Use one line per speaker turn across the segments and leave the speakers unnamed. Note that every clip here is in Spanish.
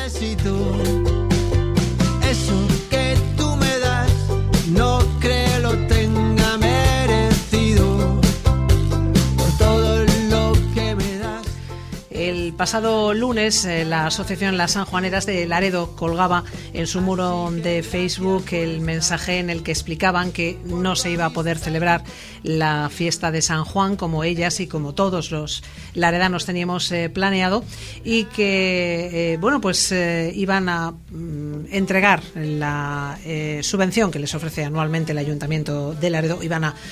necesito. Eso que tú me das, no creo lo tenga merecido por todo lo que me das.
El pasado lunes la asociación Las Sanjuaneras de Laredo colgaba en su muro de Facebook el mensaje en el que explicaban que no se iba a poder celebrar la fiesta de San Juan como ellas y como todos los laredanos teníamos planeado, y que iban a entregar la subvención que les ofrece anualmente el Ayuntamiento de Laredo. Iban a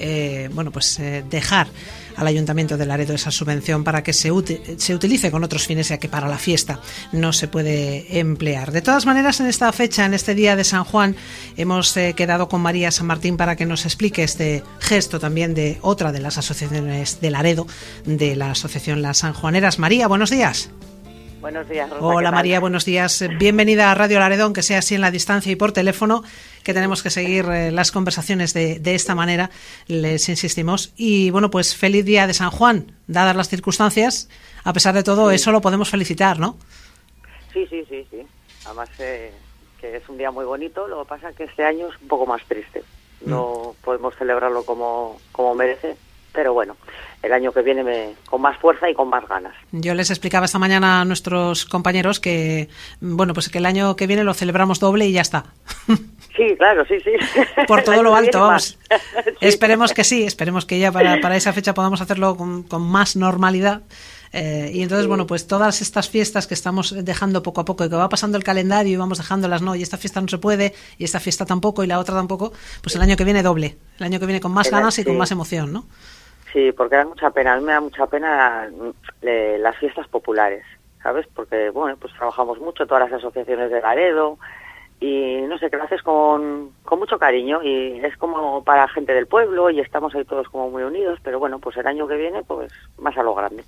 dejar al Ayuntamiento de Laredo esa subvención para que se utilice con otros fines, ya que para la fiesta no se puede emplear. De todas maneras, en esta fecha, en este día de San Juan, hemos quedado con María San Martín para que nos explique este gesto también de otra de las asociaciones de Laredo, de la asociación Las Sanjuaneras. María, buenos días.
Buenos días, Rosa.
Hola María, buenos días. Bienvenida a Radio Laredo, aunque sea así en la distancia y por teléfono, que tenemos que seguir las conversaciones de esta manera, les insistimos. Y bueno, pues feliz día de San Juan, dadas las circunstancias. A pesar de todo, sí, eso lo podemos felicitar, ¿no?
Sí. Además que es un día muy bonito. Lo que pasa es que este año es un poco más triste. No podemos celebrarlo como merece. Pero bueno, el año que viene con más fuerza y con más ganas.
Yo les explicaba esta mañana a nuestros compañeros que, que el año que viene lo celebramos doble y ya está.
Sí, claro, sí.
Por todo lo alto, vamos.
Sí.
Esperemos que ya para esa fecha podamos hacerlo con más normalidad. Y entonces, pues todas estas fiestas que estamos dejando poco a poco y que va pasando el calendario y vamos dejándolas, y esta fiesta no se puede, y esta fiesta tampoco, y la otra tampoco, pues el año que viene doble. El año que viene con más ganas y con más emoción, ¿no?
Sí, porque da mucha pena. A mí me da mucha pena las fiestas populares, ¿sabes? Porque, pues trabajamos mucho, todas las asociaciones de Laredo, y no sé, que lo haces con mucho cariño, y es como para gente del pueblo, y estamos ahí todos como muy unidos, pero pues el año que viene, pues más a lo grande.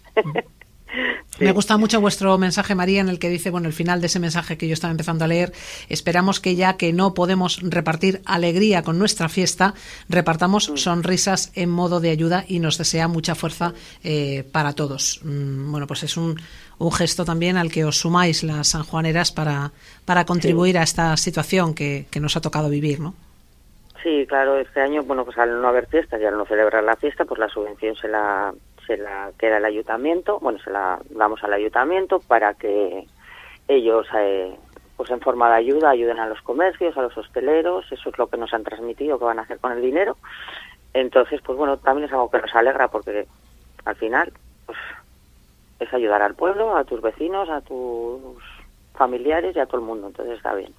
Sí.
Me gusta mucho vuestro mensaje, María, en el que dice, el final de ese mensaje que yo estaba empezando a leer: esperamos que ya que no podemos repartir alegría con nuestra fiesta, repartamos sonrisas en modo de ayuda, y nos desea mucha fuerza para todos. Pues es un gesto también al que os sumáis las sanjuaneras para contribuir a esta situación que nos ha tocado vivir, ¿no?
Sí, claro, este año, pues al no haber fiestas y al no celebrar la fiesta, pues la subvención se la queda el ayuntamiento, se la damos al ayuntamiento para que ellos, en forma de ayuda, ayuden a los comercios, a los hosteleros. Eso es lo que nos han transmitido que van a hacer con el dinero. Entonces, también es algo que nos alegra, porque al final, es ayudar al pueblo, a tus vecinos, a tus familiares y a todo el mundo. Entonces está bien.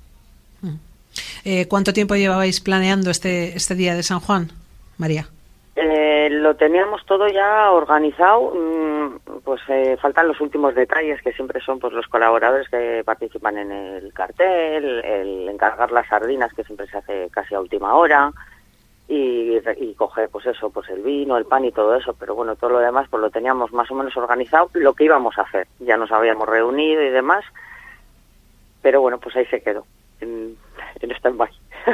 ¿Cuánto tiempo llevabais planeando este día de San Juan, María?
Lo teníamos todo ya organizado, faltan los últimos detalles, que siempre son los colaboradores que participan en el cartel, el encargar las sardinas, que siempre se hace casi a última hora, y coger el vino, el pan y todo eso, pero todo lo demás lo teníamos más o menos organizado, lo que íbamos a hacer. Ya nos habíamos reunido y demás, pero ahí se quedó, en stand-by.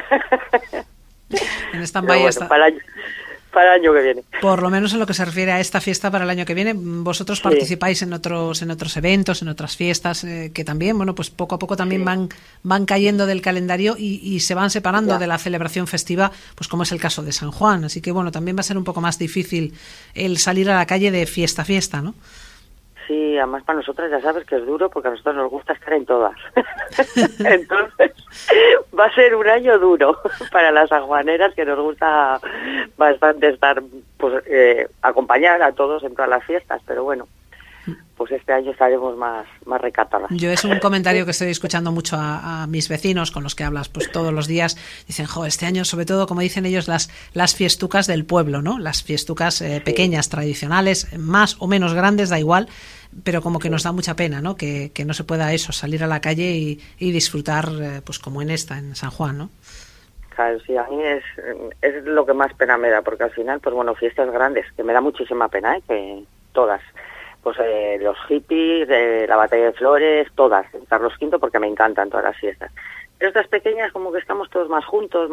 En stand-by hasta...
Para el año que viene.
Por lo menos en lo que se refiere a esta fiesta para el año que viene, vosotros participáis en otros eventos, en otras fiestas que también, poco a poco también van cayendo del calendario y se van separando de la celebración festiva, como es el caso de San Juan. Así que también va a ser un poco más difícil el salir a la calle de fiesta a fiesta, ¿no?
Sí, además para nosotras ya sabes que es duro, porque a nosotros nos gusta estar en todas. Entonces va a ser un año duro para las sanjuaneras, que nos gusta bastante estar, acompañar a todos en todas las fiestas, pero este año estaremos más recatadas.
Yo es un comentario que estoy escuchando mucho a mis vecinos con los que hablas todos los días. Dicen, este año, sobre todo, como dicen ellos, las fiestucas del pueblo, ¿no? Las fiestucas pequeñas, tradicionales, más o menos grandes, da igual, pero como que nos da mucha pena, ¿no? Que no se pueda salir a la calle y disfrutar, como en San Juan, ¿no?
Claro, sí, a mí es lo que más pena me da, porque al final, fiestas grandes, que me da muchísima pena, que todas... los hippies, la batalla de flores, todas, Carlos V, porque me encantan todas las fiestas. Pero estas pequeñas, como que estamos todos más juntos,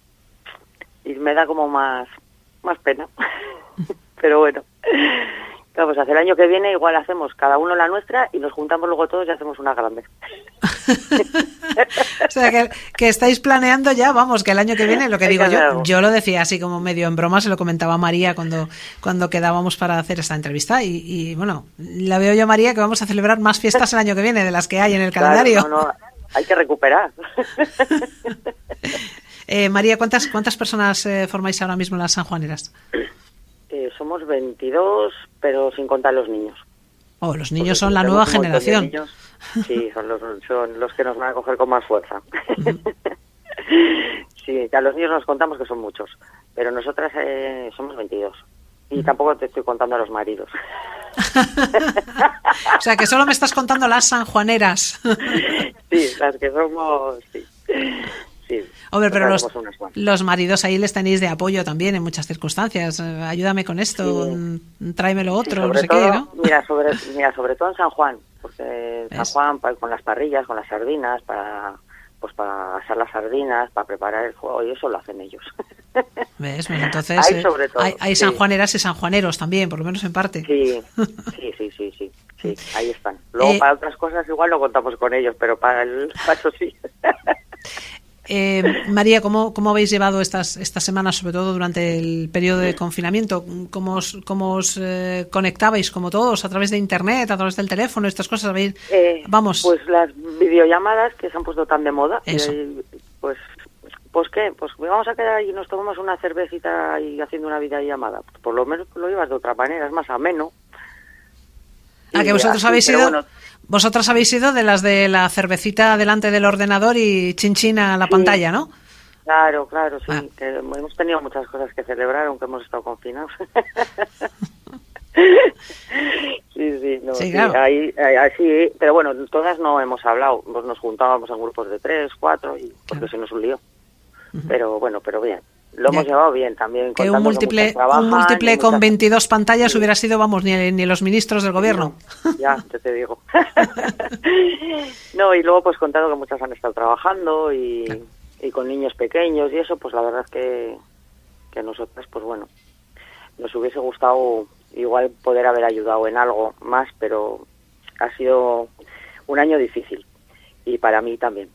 y me da como más pena. Pero Claro, pues hacia el año que viene igual hacemos cada uno la nuestra y nos juntamos luego todos y hacemos una grande.
O sea, que estáis planeando ya, vamos, que el año que viene, lo que digo yo lo decía así como medio en broma, se lo comentaba a María cuando quedábamos para hacer esta entrevista y bueno, la veo yo, María, que vamos a celebrar más fiestas el año que viene de las que hay en el calendario.
No, hay que recuperar.
María, ¿cuántas personas formáis ahora mismo en las sanjuaneras?
Somos 22, pero sin contar los niños.
Oh, los niños son la nueva generación.
Sí, son los que nos van a coger con más fuerza. Sí, a los niños nos contamos que son muchos, pero nosotras somos 22. Y tampoco te estoy contando a los maridos.
O sea, que solo me estás contando las sanjuaneras.
Sí, las que somos... Sí.
Hombre, pero los maridos ahí les tenéis de apoyo también en muchas circunstancias. Ayúdame con esto, tráeme lo otro,
sí,
no sé
todo,
qué, ¿no?
Mira, sobre todo en San Juan, porque en San Juan con las parrillas, con las sardinas, para asar las sardinas, para preparar el fuego, y eso lo hacen ellos.
¿Ves? Pues entonces hay sanjuaneras y sanjuaneros también, por lo menos en parte.
Sí, ahí están. Luego para otras cosas igual lo contamos con ellos, pero para eso sí.
María, ¿cómo habéis llevado estas semanas, sobre todo durante el periodo de confinamiento? ¿Cómo os conectabais, como todos, a través de internet, a través del teléfono, estas cosas? Vamos.
Pues las videollamadas que se han puesto tan de moda.
Eso.
Pues qué, pues vamos a quedar y nos tomamos una cervecita y haciendo una videollamada. Pues por lo menos lo llevas de otra manera, es más ameno.
Que vosotros habéis sido... Bueno, vosotras habéis sido de las de la cervecita delante del ordenador y chin a la pantalla, ¿no?
Claro, sí. Que hemos tenido muchas cosas que celebrar, aunque hemos estado confinados. Sí, claro. Así, pero bueno, todas no hemos hablado. Pues nos juntábamos en grupos de 3, 4, porque si no es un lío. Pero bien. Lo hemos llevado bien también.
Que un múltiple con 22 pantallas hubiera sido, vamos, ni los ministros del gobierno.
Ya, te digo. No, y luego pues contado que muchas han estado trabajando y con niños pequeños y eso, pues la verdad es que nosotras, pues bueno, nos hubiese gustado igual poder haber ayudado en algo más, pero ha sido un año difícil. Y para mí también.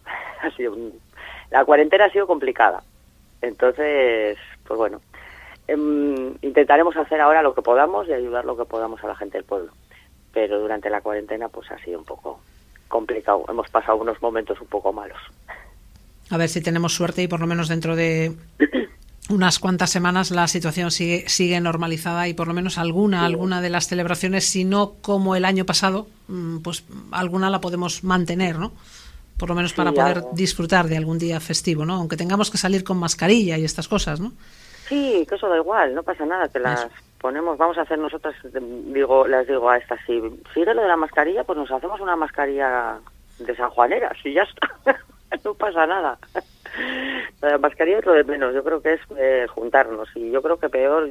La cuarentena ha sido complicada. Entonces, pues bueno, intentaremos hacer ahora lo que podamos y ayudar lo que podamos a la gente del pueblo. Pero durante la cuarentena pues ha sido un poco complicado. Hemos pasado unos momentos un poco malos.
A ver si tenemos suerte y por lo menos dentro de unas cuantas semanas la situación sigue normalizada y por lo menos alguna de las celebraciones, si no como el año pasado, pues alguna la podemos mantener, ¿no? Por lo menos para poder disfrutar de algún día festivo, ¿no? Aunque tengamos que salir con mascarilla y estas cosas, ¿no?
Sí, que eso da igual, no pasa nada, que las ponemos, vamos a hacer nosotras, les digo a estas, si sigue lo de la mascarilla, pues nos hacemos una mascarilla de sanjuaneras y ya está, no pasa nada. La mascarilla es lo de menos, yo creo que es juntarnos, y yo creo que peor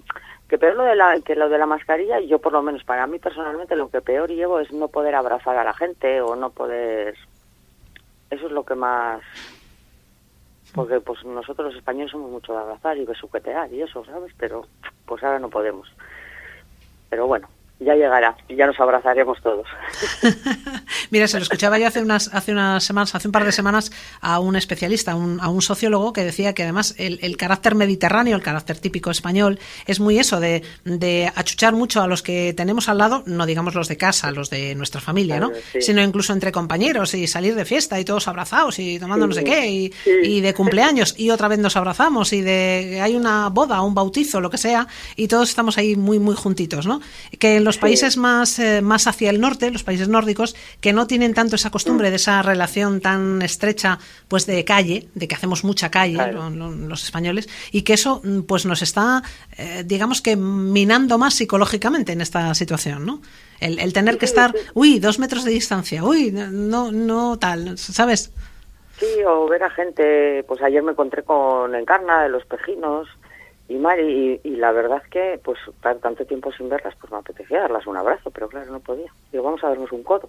lo de la mascarilla, y yo por lo menos para mí personalmente lo que peor llevo es no poder abrazar a la gente o no poder... Eso es lo que más... Porque pues nosotros los españoles somos mucho de abrazar y besuquetear y eso, ¿sabes? Pero pues ahora no podemos. Pero bueno, ya llegará y ya nos abrazaremos todos.
Mira, se lo escuchaba yo hace un par de semanas a un especialista, a un sociólogo que decía que además el carácter mediterráneo, el carácter típico español, es muy eso de achuchar mucho a los que tenemos al lado, no digamos los de casa, los de nuestra familia, ¿no? Sí. Sino incluso entre compañeros y salir de fiesta y todos abrazados y tomando no sé qué y de cumpleaños y otra vez nos abrazamos y hay una boda, un bautizo, lo que sea, y todos estamos ahí muy, muy juntitos, ¿no? Que en los países más hacia el norte, los países nórdicos, que no tienen tanto esa costumbre de esa relación tan estrecha pues de calle, de que hacemos mucha calle, claro, los españoles, y que eso pues nos está digamos que minando más psicológicamente en esta situación, ¿no? El tener que estar 2 metros de distancia, no tal, ¿sabes?
Sí, o ver a gente, pues ayer me encontré con Encarna de los Pejinos y Mari, y la verdad es que pues tanto tiempo sin verlas, pues me apetecía darlas un abrazo, pero claro, no podía. Digo, vamos a darnos un codo.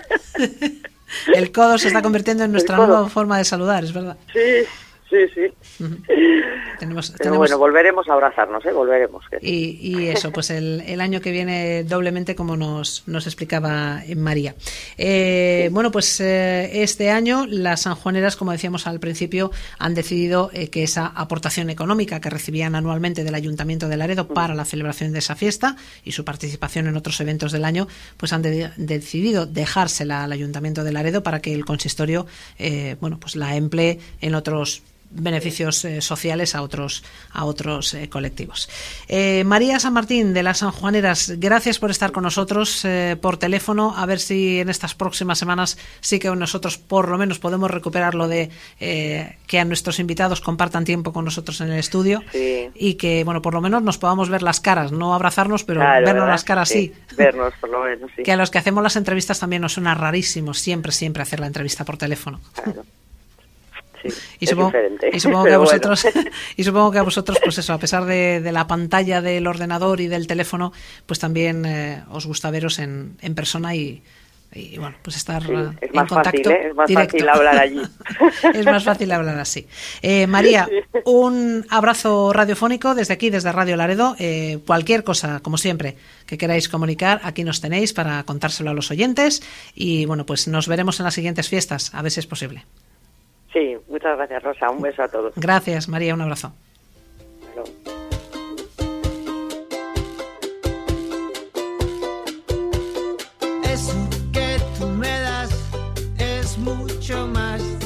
El codo se está convirtiendo en nuestra nueva forma de saludar, es verdad.
Sí. Pero bueno, volveremos a abrazarnos, volveremos.
Y eso, pues el año que viene doblemente, como nos explicaba María. Bueno, pues este año las sanjuaneras, como decíamos al principio, han decidido que esa aportación económica que recibían anualmente del Ayuntamiento de Laredo para la celebración de esa fiesta y su participación en otros eventos del año, pues han decidido dejársela al Ayuntamiento de Laredo para que el consistorio pues la emplee en otros beneficios sociales a otros colectivos. María San Martín de las Sanjuaneras, gracias por estar con nosotros por teléfono. A ver si en estas próximas semanas sí que nosotros por lo menos podemos recuperar lo de que a nuestros invitados compartan tiempo con nosotros en el estudio, sí. Y que por lo menos nos podamos ver las caras, no abrazarnos, pero claro, vernos las caras sí.
Vernos por lo menos, sí.
Que a los que hacemos las entrevistas también nos suena rarísimo siempre hacer la entrevista por teléfono.
Claro. Sí,
y supongo que a vosotros y supongo que a vosotros, pues eso, a pesar de la pantalla del ordenador y del teléfono, pues también os gusta veros en persona y bueno, pues estar
es más
en contacto
fácil, es más
directo.
Fácil hablar allí.
Es más fácil hablar así. María, un abrazo radiofónico desde aquí, desde Radio Laredo. Cualquier cosa, como siempre, que queráis comunicar, aquí nos tenéis para contárselo a los oyentes y bueno, pues nos veremos en las siguientes fiestas, a ver si es posible.
Sí, muchas gracias, Rosa. Un beso a todos.
Gracias, María. Un abrazo.
Hello.
Eso que tú me das es mucho más